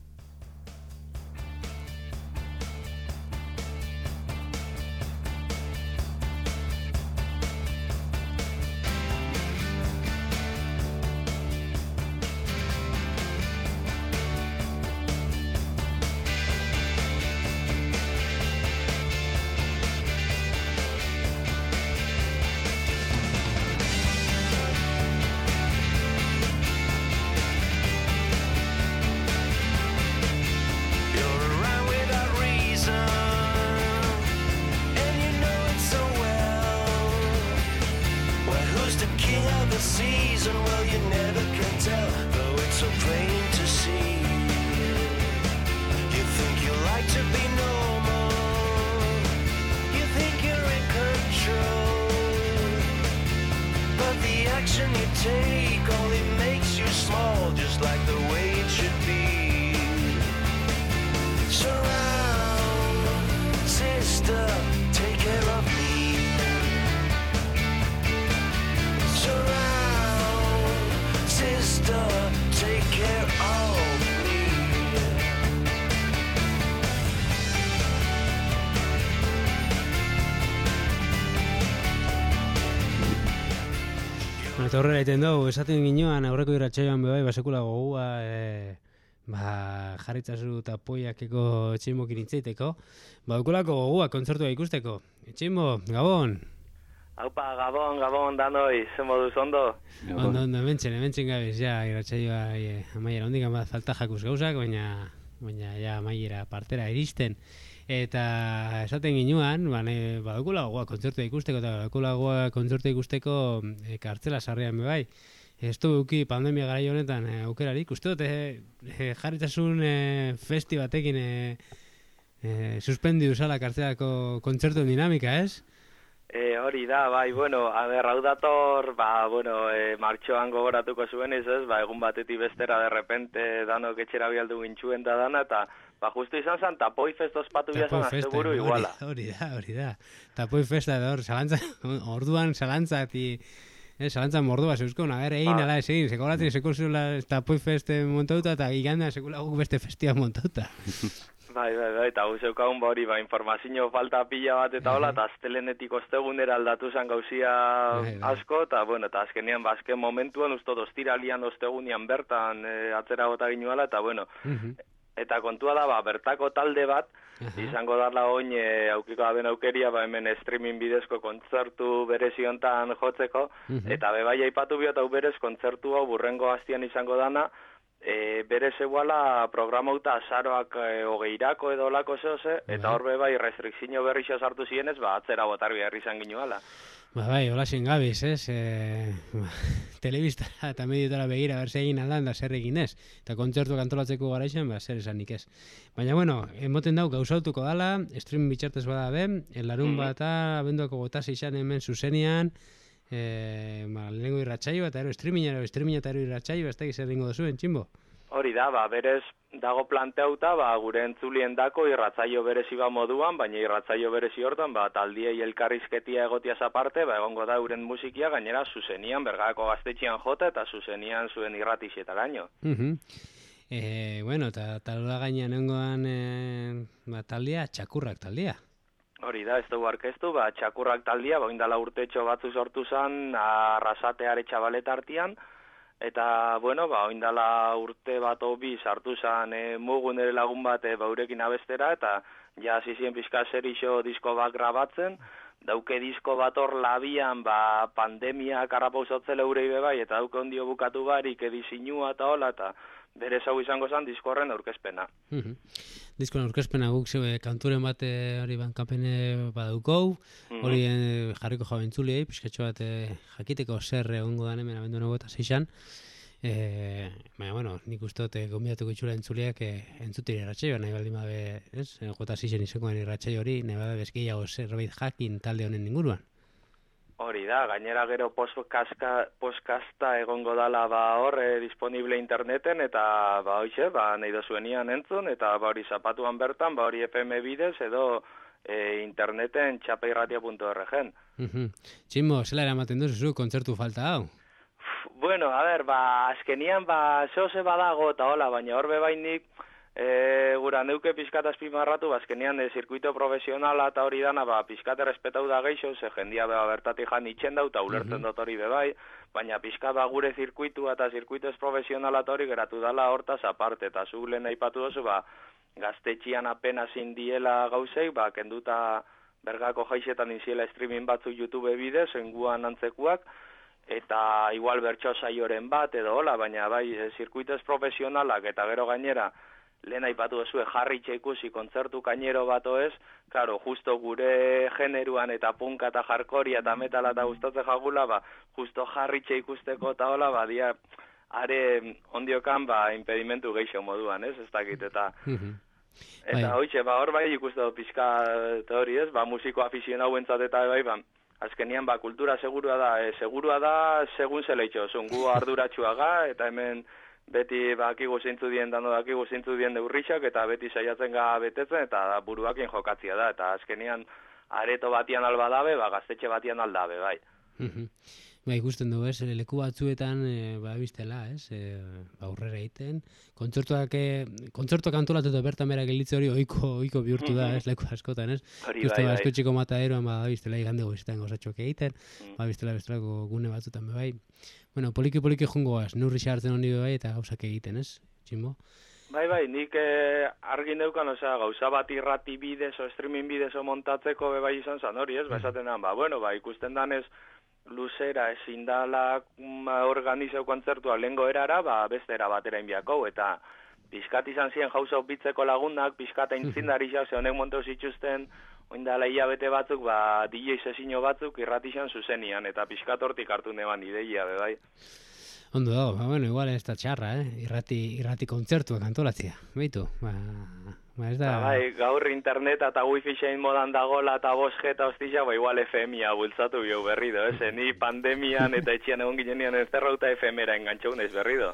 Eta horrela egiten dugu, esaten ginoan aurreko irratsaioan bebai, basekula gogua jarritzazu eta poiakeko etxeimokin itzeiteko. Badukulako gogua kontzertua ikusteko. Etxeimo, Gabon! Haupa, Gabon, danoi, zen moduz ondo? Ondo, hementxen gabiz, ja, irratsaioa amaiera hondik bat falta jakuz gauzak, baina ja amaiera partera iristen. Eta esaten ginuan, badukula gogoa kontzertua ikusteko, eta badukula gogoa kontzertua ikusteko kartzela sarrean bebai. Ez du euki pandemia garai honetan aukerarik. Uste dut, jarritasun festi batekin suspendidu zala kartzelako kontzertuen dinamika, ez? Hori da, bai, bueno, hau dator, martxoan gogoratuko zuen ez, egun batetik bestera derrepente danok etxera bialdu gintxuen da dana, eta justu izan zen, Tapoi Fest ospatu biazan azte buru iguala. Hori da. Tapoi Festa da hor, orduan zalantzati, zalantzan mordua zeuzko, egin ala ez egin, sekoratzen sekulzula Tapoi Fest montauta, eta igandean sekulaguk beste festia montauta. Bai, eta guzeukagun hori, informazio falta pila bat eta hola, eta aztelenetik ostegunera aldatu zen gauzia asko, eta azkenean, azken momentuan, uste ostiralian ostegunian bertan atzera gota ginuala, eta eta kontua da, bertako talde bat, izango darla oin aukiko da aukeria, hemen streaming bidezko kontzertu bereziontan jotzeko, eta bebai aipatu biot hau berez kontzertu hau burrengo hastian izango dana, bere zeuala programauta azaroak hogeirako edo olako zehoze, eta horbe bai restrikzio berri sartu zienez, atzera botar behar izan ginuala. Bai, hola sin gabiz, telebista eta mediotara begira berse egin aldan da zer egin ez. Eta kontzertuak antolatzeko garaixen, zer esanik ez. Baina, bueno, emoten dau gauzautuko dala, streaming bitxartez bada ben, larun bata, abenduako 26an hemen zuzenian, lehenengo irratsaio eta streaminga eta irratsaio, ez da zer egingo duzuen, Tximbo? Hori da, berez dago planteauta, gure entzulien dako irratzaio berezi moduan, baina irratzaio berezi hortan, taldiei elkarrizketia egotiaz aparte, egongo da euren musikia, gainera zuzenian, Bergarako Gaztetxean jota, eta zuzenian zuen irratixetaraino. Bueno, eta talda gainean nengoan taldea, Txakurrak taldea. Hori da, ez dugu arkeztu, Txakurrak taldea, oindala urtetxo batzu sortu zen, Arrasate Aretxabaleta artean, eta, bueno, oindala urte bat hobi sartu zen mugun ere lagun bat baurekin abestera, eta ja zizien pizka zerixo disko bat grabatzen, dauke disko bat hor labian, pandemia karrapauzotzele eurei bebai, eta dauke ondio bukatu barik edizinua eta hola, eta bere zau izango zen diskorren aurkezpena. Diskoen aurkezpena guk kanturen bat hori bankapene badaukou, hori jarriko jau entzuliei, pixkatxo bat jakiteko zer egongo dan hemen abendu 26an. Baina, bueno, nik uste dut gombidatuko itxura entzuliak entzutire irratsaioa, nahi baldin babe, ez? 26an izakoen irratsaio hori, nahi babe bezkeiago zerbait jakin talde honen inguruan. Hori da, gainera gero postkasta egongo dala hor disponible interneten, eta hoxe, nahi dozuenian entzun, eta hori zapatuan bertan, hori FM bidez, edo interneten txapeirratia.org. Tximbo, zela eramaten duzu kontzertu falta hau? Bueno, a ber, azkenian, zehose badago, eta hola, baina horbe bainik, gura neuke pizkat azpimarratu, azkenean zirkuito profesionala eta hori dana, pizkat errespetau da geixo, ze jendia bertatik jan itxen dau, eta ulertzen dut hori bebai, baina pizkat gure zirkuitua eta zirkuito ez profesionala eta hori geratu dala hortaz aparte, eta zu lehen aipatu dozu, gaztetxian apenas indiela gauzei, kenduta Bergako jaixetan inziela streaming batzu YouTube bidez, enguan antzekuak, eta igual bertso saioren bat edo hola, baina bai zirkuito ez profesionalak eta gero gainera, lehen aipatu duzue jarritxe ikusi kontzertu kainero bato ez, claro, justo gure generuan eta punka eta jarkoria eta metala eta gustatze jagula, justo jarritxe ikusteko eta hola, dia, are ondiokan, impedimentu geixo moduan, ez dakit, eta hoitxe, hor bai ikuste dut pizka hori ez, musiko afizionau entzat eta bai, azkenian, kultura segurua da, segun zeleitxo, gu arduratxuaga, eta hemen, beti akigu zeintzu dien neurrixak, eta beti saiatzen betetzen, eta buruakin jokatzia da, eta azkenian areto batian alba dabe, gaztetxe batian aldabe, bai. Ikusten dugu, ez, leku batzuetan, biztela, ez, aurrera egiten, kontzertuak antolatuta bertan bera gelitze hori oiko bihurtu da, ez, leku askotan, ez? Justo asko txiko mataderoan, biztela igande goizetan gozatxoak egiten, biztela bestelako gune batzutan bebai. Bueno, poliki jungoaz, neurri xartzen honi bebai eta gauzak egiten, ez, Tximbo? Bai, nik argi neukan, gauza bat irrati bidez o streaming bidez o montatzeko bebai izan zan hori, ez? Esaten da, ikusten danez, luzera ezin dala organizeu kontzertua lehengo erara, bestera batera inbiako, eta pizkat izan ziren jauza bitzeko lagunak, pizkat aintzindari ze honek monteu zituzten, oindala hilabete batzuk, DJ sesio batzuk irratixan zuzenian, eta pizkat hortik hartu neban ideia, bai. Ondo dago, bueno, igual ez da txarra, irrati kontzertuak antolatzea, baitu, ez da... Bai, gaur internet eta wifi xein modan dagola eta 5G eta hostia, igual FM-a bultzatu bio berrido, ni pandemian eta etxian egon ginean ez zerrauta FM-era engantxau naiz berrido.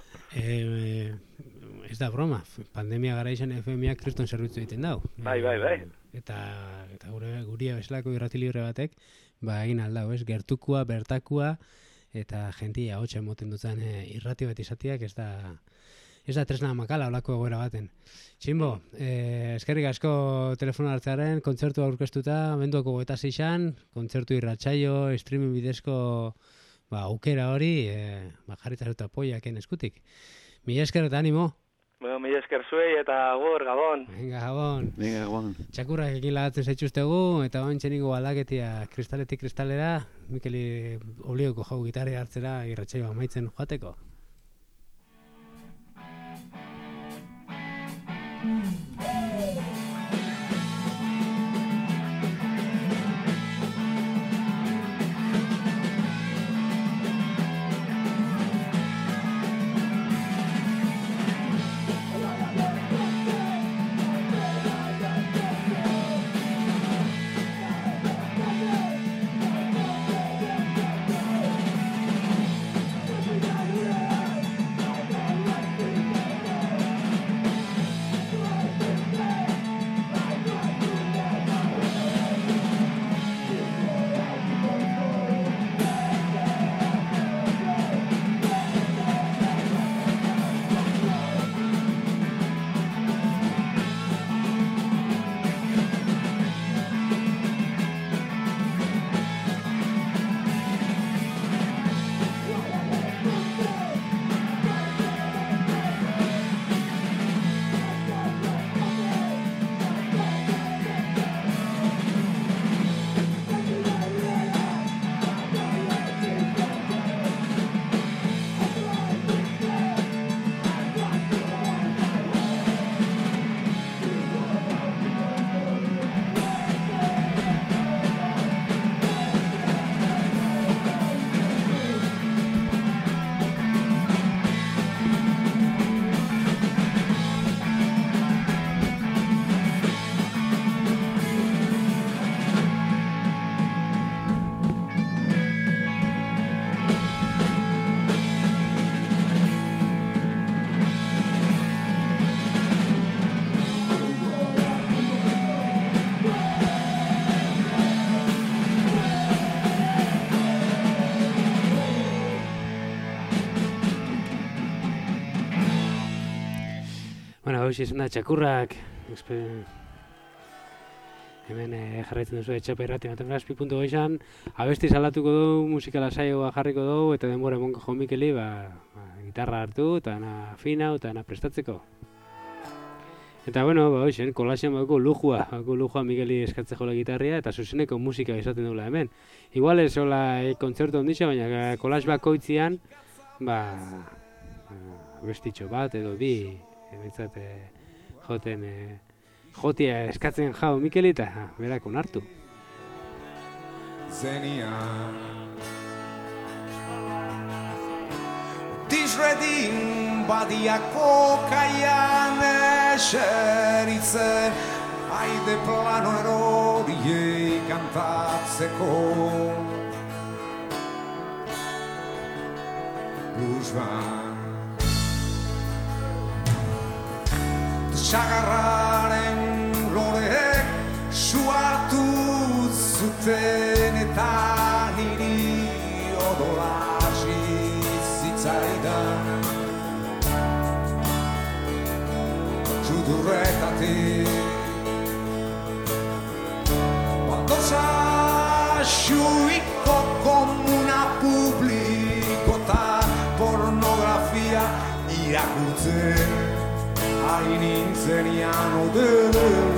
Ez da broma, pandemia gara izan FM-ak kriston zerbitzu egiten dau. Bai. Eta guria bezalako irrati libre batek, egin aldau, ez, gertukua, bertakua, eta jentia hotxa emoten dutzen irrati bat izatiak, ez da tresna makala olako egoera baten. Tximbo, eskerrik asko telefono hartzaren, kontzertu aurkeztuta, abenduako 26an, kontzertu irratsaio, streaming bidezko aukera hori, jarritzaruta apoiaken eskutik. Mila esker eta animo. Bueno, mila esker zuei eta gur, Gabon. Venga, Gabon. Txakurrak ekin lagatzen zaitxuztegu, eta oin txeningo aldaketia kristaletik kristalera, Mikeli oblioko jau gitarria hartzera irratsaioa amaitzen joateko. hoxe izan da txakurrak, hemen jarraitzen duzu etxapa irrati baten Azpi.goizan, abesti salatuko du, musikala saioa jarriko dugu, eta denbora emonko Jo Mikeli, gitarra hartu, eta afina, eta prestatzeko. Eta bueno, hoxen, kolaxean bako lujua Mikeli eskatze jola gitarria, eta zuzeneko musika izaten dugula hemen. Igual ez hola kontzertu onditxa, baina kolax bakoitzian, bestitxo bat edo bi, bintzat jotia eskatzen jau Mikeli eta berak onartu. Zenian Tizredin badiako kaian eseritzen Aide plano eroriei kantatzeko Bluesban Sagarraren loreek suartu zuten eta niri odolasi zitzaidan Sudurretatik Baldosa xuiko komuna publikota pornografia irakurtzen Ari nintzen ian odel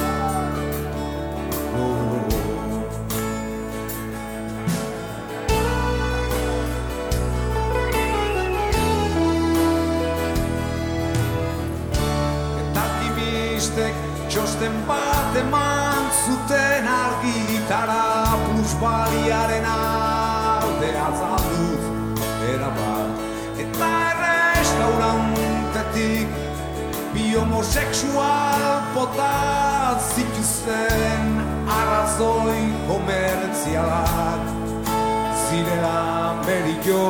Eta aktivistek txosten bat eman zuten argitara plusbaliaren alde azalduz erabat Eta errestaurantetik Biohomosexual bota zituzten arrazoi komertzialak Zirela merillo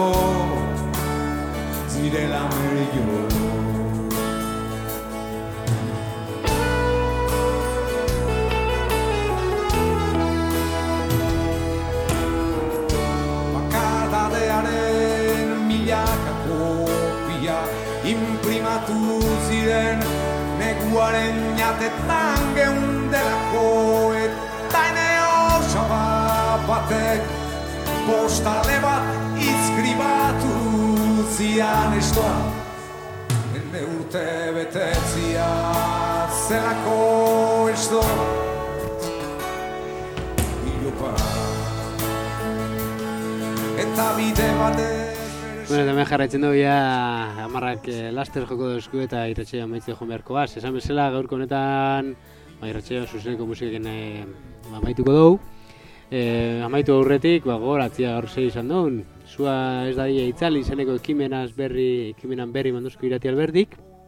Bakardadearen milaka kopia imprimatu ziren neguaren jatetan geundelako eta ene osaba batek postale bat izkribatu zian estoa ene urte betetzia zelako estoa ilopa eta bide batek Bueno, hemen jarraitzen dugu amarrak laster joko duzku eta irratsaioan maitze joan beharko baz. Esan bezala gaurko honetan irratsaioa zuzeneko musikekin amaituko dugu. Amaitu aurretik, gogoratzea gaur zer izan duen. Zua ez da dia itzali izeneko ekimenan berri manduzko irati alberdik.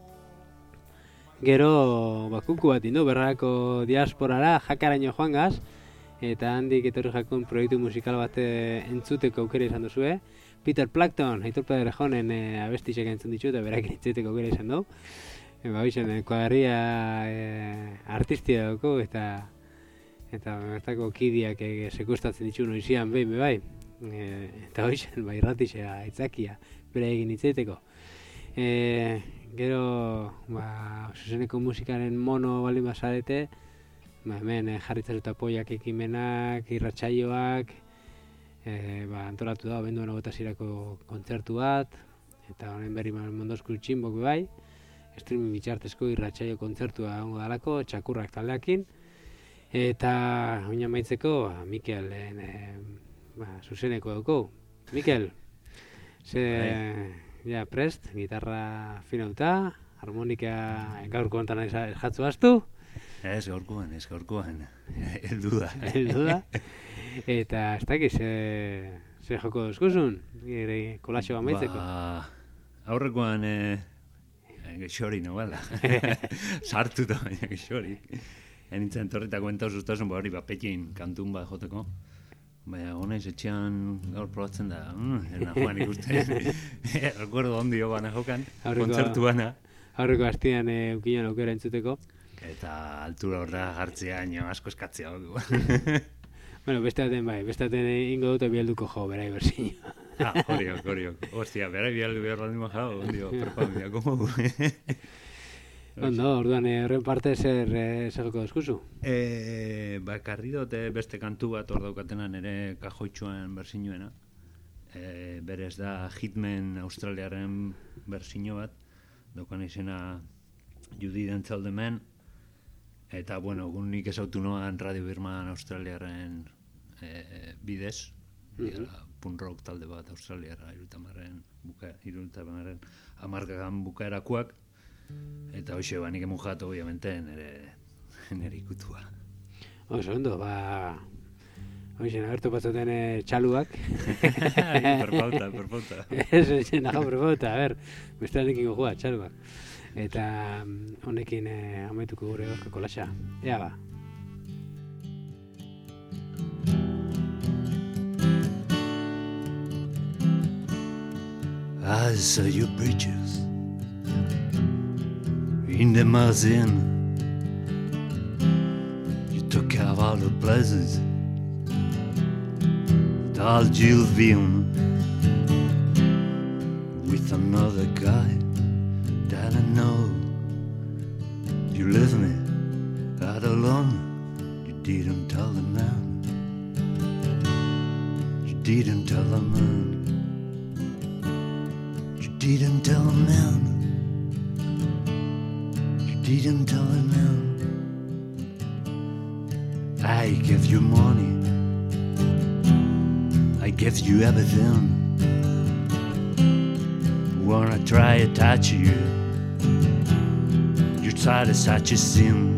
Gero kuku bat indu, berrako diasporara jakaraino joangaz. Eta handik etorri jakun proiektu musikal bat entzuteko aukera izan duzue. Peter Plankton, Aitor Pedrejonen abestixek entzun ditu eta berak entzuteko aukera izan du. Kuadria artistia dugu eta bertako kidiak sekustatzen ditu noizian behin bai. Eta hoixen, irratixea aitzakia bera egin itzaiteko. Gero, zuzeneko musikaren mono baldin bazarete, hemen jarritzazut apoiak ekimenak, irratsaioak, antolatu da, abenduan 26ko kontzertu bat, eta honen berri mondozku txinbok bai, streaming bitxartezko irratsaio kontzertua ongo dalako, txakurrak taldeakin, eta oina maitzeko, Mikel zuzeneko dugu. Mikel, prest, gitarra finauta, harmonika gaurko ontan jatzu astu? Ez gaurkoan. Eldu da. Eta ez dakiz, ze joko duzkuzun, kolaxo amaitzeko? Aurrekoan gexori nobala. Sartuta baina gexori. Enintzen torritako entau zuztasun, hori pekin kantun bat joteko. Baina honez etxean gaur probatzen da, erna joan ikusten. Recuerdo ondio bana jokan, kontzertu bana. Aurreko hastian eukinan aukera entzuteko. Eta altura horra jartzea asko eskatzea dugu. Bueno, besteaten ingo dut bialduko jo, berai berzinio. Horiok. Ostia, berai bialdu behar baldin jau, ondio, perpamia, komo du. Ondo, orduan horren parte zer joko duzkuzu? Karri dute beste kantu bat hor daukatenan ere kajoitxuan bersinuena. Berez da Hitman Australiaren bersino bat, daukan izena Judy Dance All the Man, eta bueno, nik ezautu noan Radio Birman Australiaren bidez, punk rock talde bat Australiara irultamaren amarkagan bukaerakoak, eta hoxe nik emun jatu, obviamente, nire ikutua. Ondo, hoxe, nabertu batzuten txaluak. Perpauta. Ez, nago perpauta, a ber, bestean ekin gogua, txaluak. Eta honekin amaituko gure gorko kolaxa. Ea ba. I saw your bridges in the magazine. You took out all the places with all Jules Verne with another guy that I know. You left me out alone. You didn't tell the man. You didn't tell the man. You didn't tell the man. You didn't tell the man. I gave you money. I gave you everything. Wanna try to touch you. You tried to such a sin.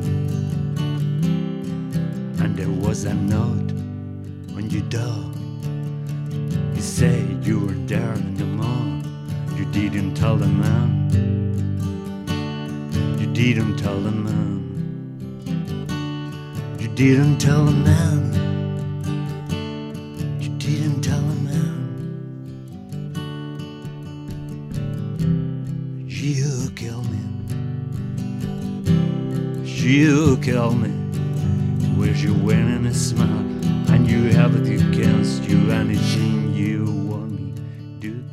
And there was a note on your door. You said you were there in the morning. You didn't tell the man. You didn't tell the man. You didn't tell the man. You didn't tell the man. You killed me. You killed me. Where's your win and a smile? And you have it against you. Anything you want me to do.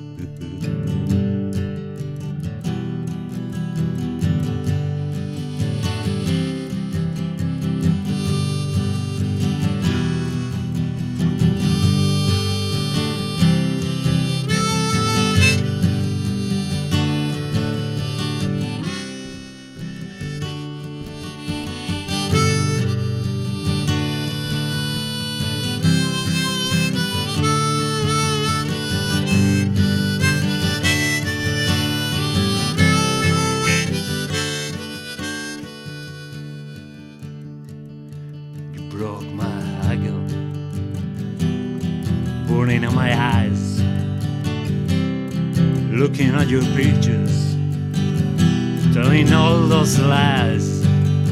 Looking at your pictures, telling all those lies.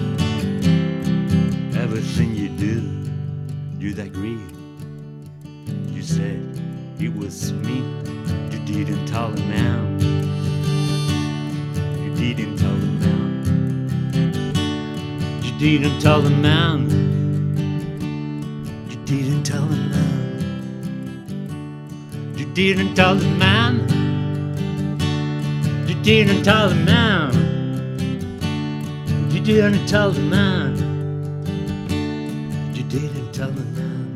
Everything you do, you'd agree. You said it was me. You didn't tell the man. You didn't tell the man. You didn't tell the man. You didn't tell the man. You didn't tell the man. You didn't tell the man. You didn't tell the man. You didn't tell the man.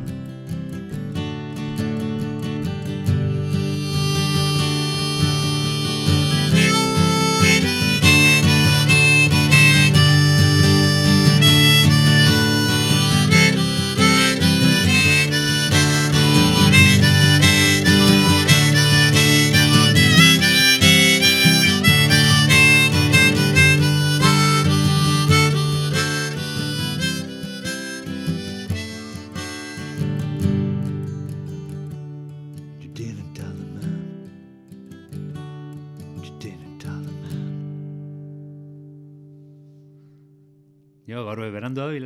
Yo, gaur berandu dabil,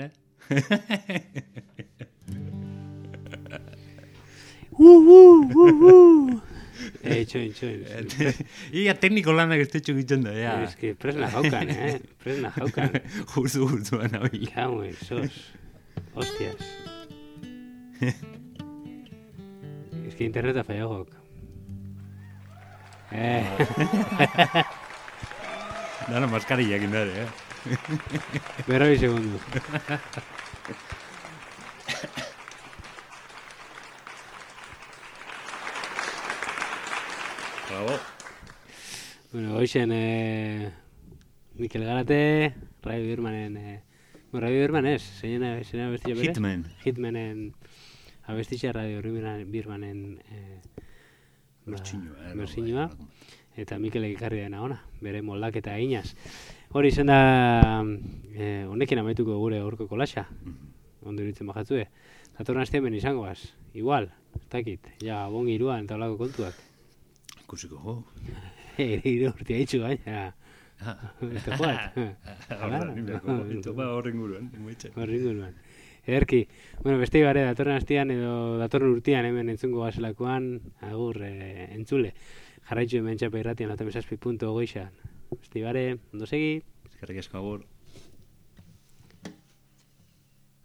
Itxoin. Ia tekniko lanak ez tetxo gitzen da, ja. Ez que presna jaukan, presna jaukan. Justu nabil. Kauen, sos. Hostias. Ez que interneta faiagok. Dana maskarillak indare, Berroi segundu. Bravo. Bueno, hoxen Mikel Garate, Radio Birmanen, Radio Birman ez, zein abestia bere? Hitmanen abestia Radio Birmanen bertsinua, eta Mikelek ekarri dena ona, bere moldaketa eginaz. Hori izan da, honekin amaituko gure gaurko kolaxa, ondo iruditzen bajatzue. Datorren astean ben izangoaz, igual, ez dakit, ja, bon iruan eta olako kontuak. Ikusiko, jo. Hiru urtea itxu gaina. Este joat. Horren guruan. Ederki, bueno, beste gare datorren astean edo datorren urtean hemen entzungo gazelakoan, agur entzule. Jarraitzu hemen txapa irratian, 7.6.goixan. Beste gare, ondo segi. Eskerrik asko, agur.